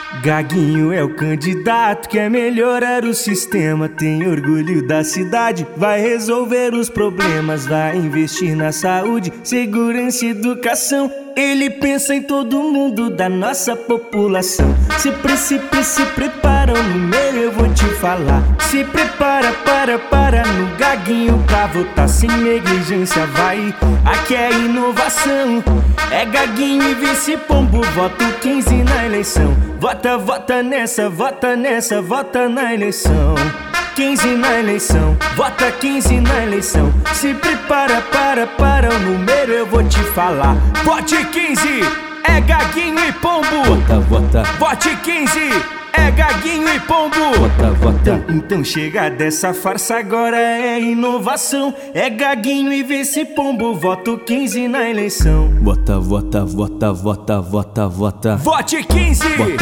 Gaguinho é o candidato que quer melhorar o sistema. Tem orgulho da cidade, vai resolver os problemas. Vai investir na saúde, segurança e educação. Ele pensa em todo mundo da nossa população. Se prepara, no meio eu vou te falar. Se prepara, para no Gaguinho pra votar sem negligência. Vai, aqui é inovação. É Gaguinho e vice-pombo, voto 15 na eleição. Vota nessa, vota na eleição. 15 na eleição, vota 15 na eleição. Se prepara, para o número eu vou te falar. Vote 15, é Gaguinho e pombo. Vota. Vote 15, é Gaguinho e pombo. Vota. Então chega dessa farsa, agora é inovação. É Gaguinho e vice-pombo, voto 15 na eleição. Vota. Vote 15,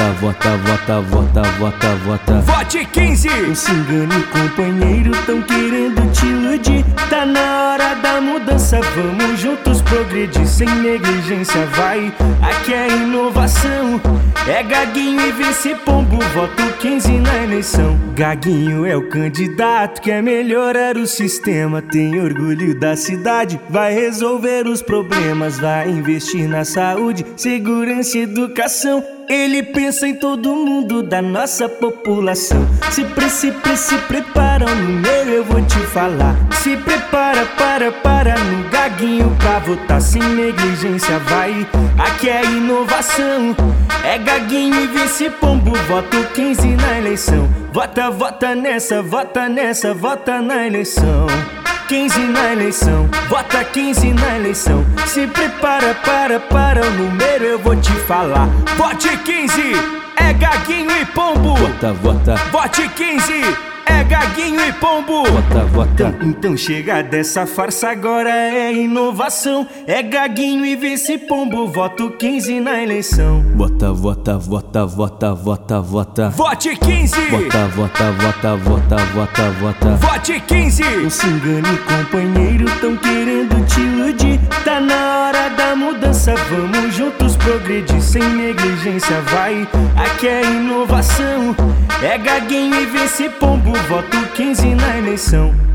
Vota. vote 15. Não se engane, companheiro, tão querendo te iludir. Tá na hora da mudança, vamos juntos progredir. Sem negligência, vai, aqui é inovação. É Gaguinho e vice-pombo, voto 15 na eleição. Gaguinho é o candidato que quer melhorar o sistema. Tem orgulho da cidade, vai resolver os problemas. Vai investir na saúde, segurança e educação. Ele pensa em todo mundo da nossa população. Se prepara, no meio eu vou te falar. Se prepara, para no Gaguinho pra votar sem negligência. Vai, aqui é inovação. É Gaguinho e vice-pombo, voto 15 na eleição. Vota nessa, vota na eleição. 15 na eleição, vota 15 na eleição. Se prepara, para o número eu vou te falar. Vote 15, é Gaguinho e pombo. Vota. Vote 15, é Gaguinho e pombo. Vota. Então chega dessa farsa, agora é inovação. É Gaguinho e vice-pombo, voto 15 na eleição. Vota. Vote 15, Vota. vote 15. Não se engane, companheiro, tão querendo te iludir. Tá na hora da mudança, vamos juntos progredir. Sem negligência, vai, aqui é inovação. É Gaguinho e vice-pombo, voto 15 na eleição.